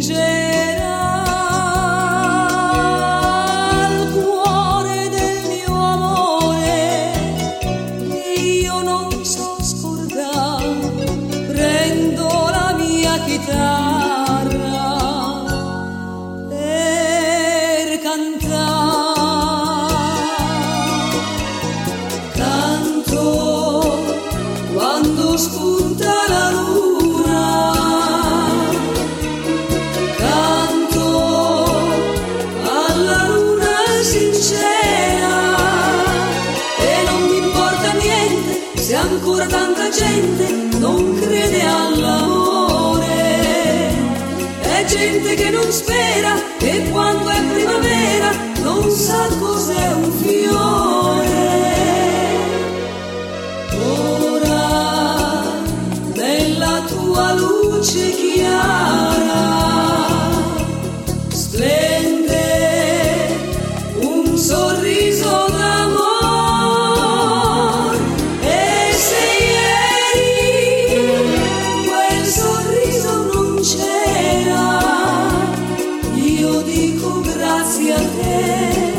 sinceramente al cuore del mio amore, io non so scordare, prendo la mia chitarra per cantare, canto quando spunta la luna, canto alla luna sincera, e non mi importa niente se ancora tanta gente non crede all'amore. È gente che non spera, che quando è primavera non sa cos'è un fiore. Ora nella tua luce chiara splende un sorriso d'amor, e se ieri quel sorriso non c'era, io dico grazie a te,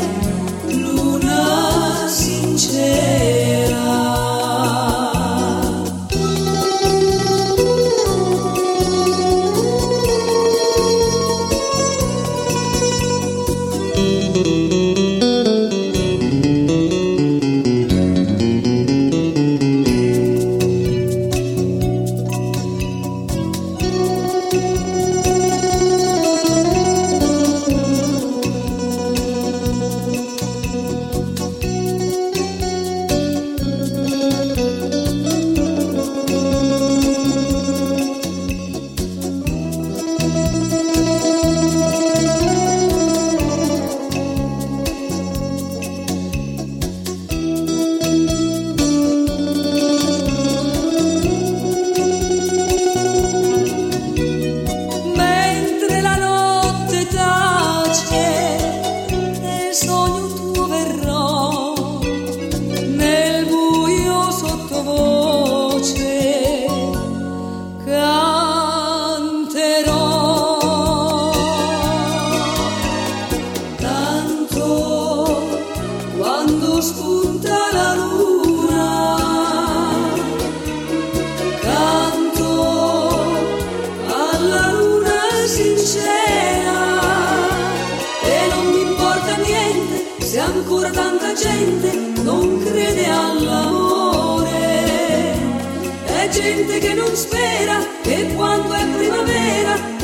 luna sincera. Spunta la luna, canto alla luna sincera, e non mi importa niente se ancora tanta gente non crede all'amore. È gente che non spera, che quando è primavera